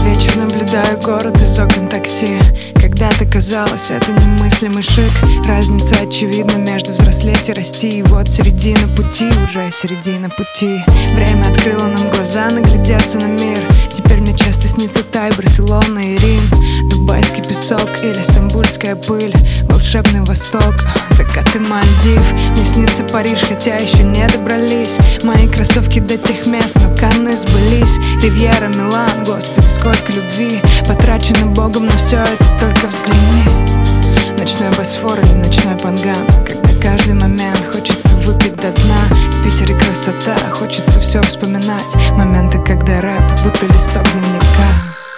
вечер наблюдаю город из окон такси. Когда-то казалось, это немыслимый шик. Разница очевидна между взрослеть и расти. И вот середина пути, уже середина пути. Время открыло нам глаза наглядеться на мир. Теперь мне часто снится Тай, Барселона и Рим. Дубайский песок или стамбульская пыль. Волшебный Восток, закаты Мальдив. Мне снится Париж, хотя еще не добрались. Мои кроссовки до тех мест, но Канны сбылись. Ривьера, Милан, господи, сколько любви потрачено Богом, но все это только взгляни. Ночной Босфор или ночной Панган, когда каждый момент хочется выпить до дна. В Питере красота, хочется все вспоминать. Моменты, когда рэп, будто листок дневника.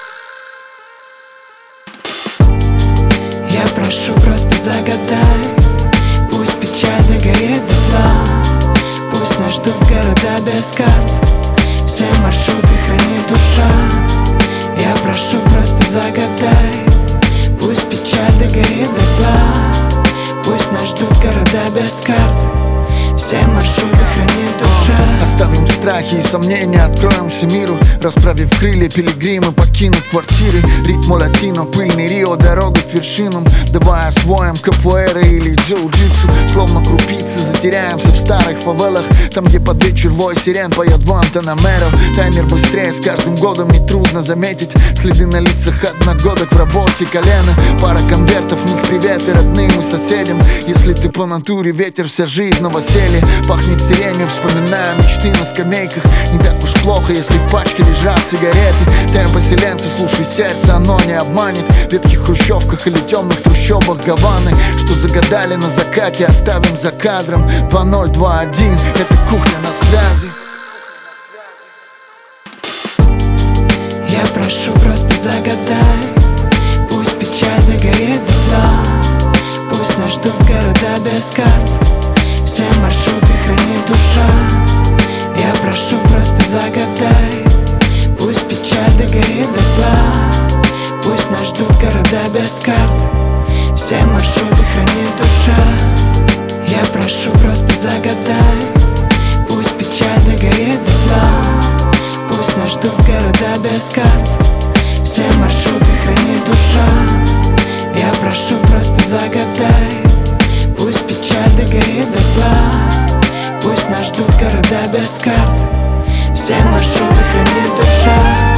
Я прошу, просто загадай. Пусть печаль догорит дотла. Пусть нас ждут города без карт. Все маршруты хранит душа. Я прошу, просто загадай. Пусть печаль догорит дотла. Пусть нас ждут города без карт. Все маршруты хранит душа. Оставим страхи и сомнения, откроемся миру. Расправив крылья, пилигримы покинут квартиры. Ритму латино, пыльный Рио, дорога к вершинам. Давай освоим капуэра или джиу-джитсу. Словно крупицы затеряемся в старых фавелах. Там, где под вечер вой сирен поет Гуантанамеро. Таймер быстрее, с каждым годом нетрудно заметить следы на лицах одногодок в работе колено. Пара конвертов, в них приветы родным и соседям. Если ты по натуре ветер, вся жизнь новоселье. Пахнет сиренью, вспоминаю мечты на скамейках. Не так уж плохо, если в пачке лежат сигареты. Темп поселенца, слушай сердце, оно не обманет. В ветхих хрущевках или темных трущобах Гаваны, что загадали на закате, оставим за кадром. 2021, это кухня на связи. Я прошу, просто загадай. Пусть печаль догорит дотла. Пусть нас ждут города без карт. Все маршруты хранит душа. Я прошу, просто загадай. Пусть печаль догорит дотла. Пусть нас ждут города без карт. Все маршруты хранит душа. Я прошу, просто загадай. Пусть печаль догорит дотла. Пусть нас ждут города без карт. Все маршруты хранит душа. Я прошу, просто загадай. Пусть печаль догорит дотла. Пусть нас ждут города без карт. Все маршруты хранит душа.